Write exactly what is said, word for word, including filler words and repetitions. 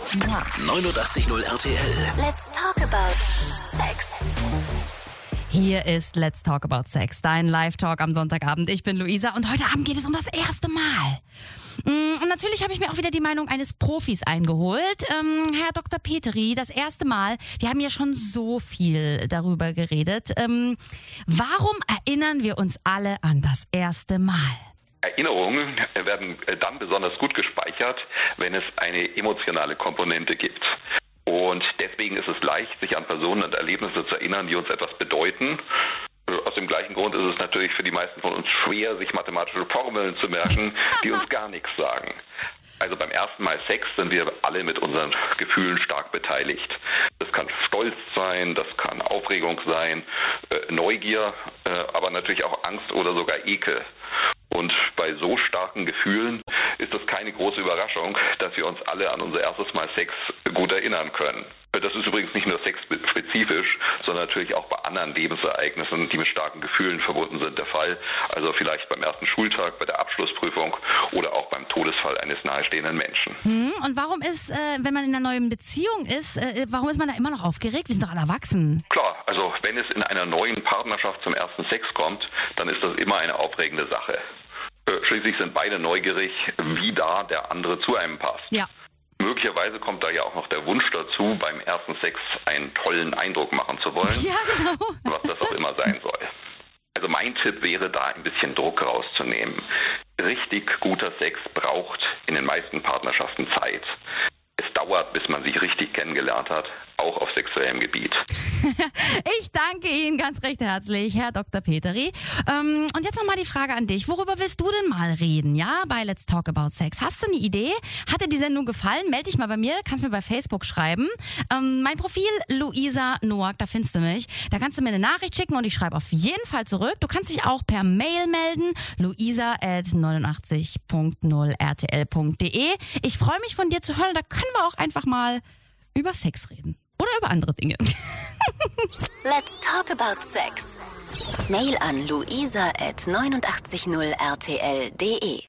neunundachtzig Komma null R T L. Let's talk about Sex. Hier ist Let's Talk About Sex, dein Live-Talk am Sonntagabend. Ich bin Luisa und heute Abend geht es um das erste Mal. Und natürlich habe ich mir auch wieder die Meinung eines Profis eingeholt. Ähm, Herr Doktor Petri, das erste Mal, wir haben ja schon so viel darüber geredet. Ähm, warum erinnern wir uns alle an das erste Mal? Erinnerungen werden dann besonders gut gespeichert, wenn es eine emotionale Komponente gibt. Und deswegen ist es leicht, sich an Personen und Erlebnisse zu erinnern, die uns etwas bedeuten. Aus dem gleichen Grund ist es natürlich für die meisten von uns schwer, sich mathematische Formeln zu merken, die uns gar nichts sagen. Also beim ersten Mal Sex sind wir alle mit unseren Gefühlen stark beteiligt. Das kann Stolz sein, das kann Aufregung sein, äh, Neugier, äh, aber natürlich auch Angst oder sogar Ekel. Und bei so starken Gefühlen ist es keine große Überraschung, dass wir uns alle an unser erstes Mal Sex gut erinnern können. Das ist übrigens nicht nur sexspezifisch, sondern natürlich auch bei anderen Lebensereignissen, die mit starken Gefühlen verbunden sind, der Fall. Also vielleicht beim ersten Schultag, bei der Abschlussprüfung oder auch beim Todesfall eines nahestehenden Menschen. Hm, und warum ist, äh, wenn man in einer neuen Beziehung ist, äh, warum ist man da immer noch aufgeregt? Wir sind doch alle erwachsen. Klar, also wenn es in einer neuen Partnerschaft zum ersten Sex kommt, dann ist das immer eine aufregende Sache. Schließlich sind beide neugierig, wie da der andere zu einem passt. Ja. Möglicherweise kommt da ja auch noch der Wunsch dazu, beim ersten Sex einen tollen Eindruck machen zu wollen, Ja, genau. was das auch immer sein soll. Also mein Tipp wäre da, ein bisschen Druck rauszunehmen. Richtig guter Sex braucht in den meisten Partnerschaften Zeit. Es dauert, bis man sich richtig kennengelernt hat, auch auf sexuellem Gebiet. Ich danke Ihnen ganz recht herzlich, Herr Doktor Petri. Ähm, und jetzt nochmal die Frage an dich. Worüber willst du denn mal reden, ja, bei Let's Talk About Sex? Hast du eine Idee? Hat dir die Sendung gefallen? Meld dich mal bei mir, kannst mir bei Facebook schreiben. Ähm, mein Profil Luisa Noack, da findest du mich. Da kannst du mir eine Nachricht schicken und ich schreibe auf jeden Fall zurück. Du kannst dich auch per Mail melden, luisa at neunundachtzig Komma null R T L Punkt de. Ich freue mich von dir zu hören. Da können wir auch einfach mal über Sex reden. Oder über andere Dinge. Let's talk about Sex. Mail an luisa at neunundachtzig Komma null R T L Punkt de.